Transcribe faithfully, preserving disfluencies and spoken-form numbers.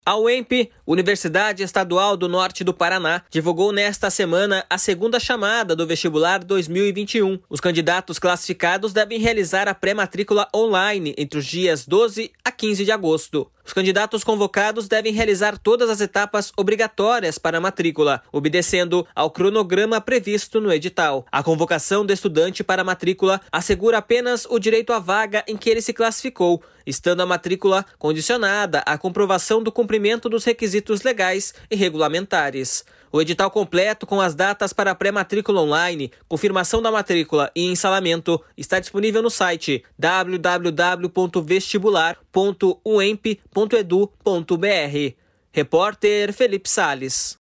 A U E M P, Universidade Estadual do Norte do Paraná, divulgou nesta semana a segunda chamada do vestibular dois mil e vinte e um. Os candidatos classificados devem realizar a pré-matrícula online entre os dias doze a quinze de agosto. Os candidatos convocados devem realizar todas as etapas obrigatórias para a matrícula, obedecendo ao cronograma previsto no edital. A convocação do estudante para a matrícula assegura apenas o direito à vaga em que ele se classificou, estando a matrícula condicionada à comprovação do cumprimento dos requisitos legais e regulamentares. O edital completo com as datas para a pré-matrícula online, confirmação da matrícula e ensalamento está disponível no site w w w ponto vestibular ponto u e m p ponto e d u ponto b r. Repórter Felipe Sales.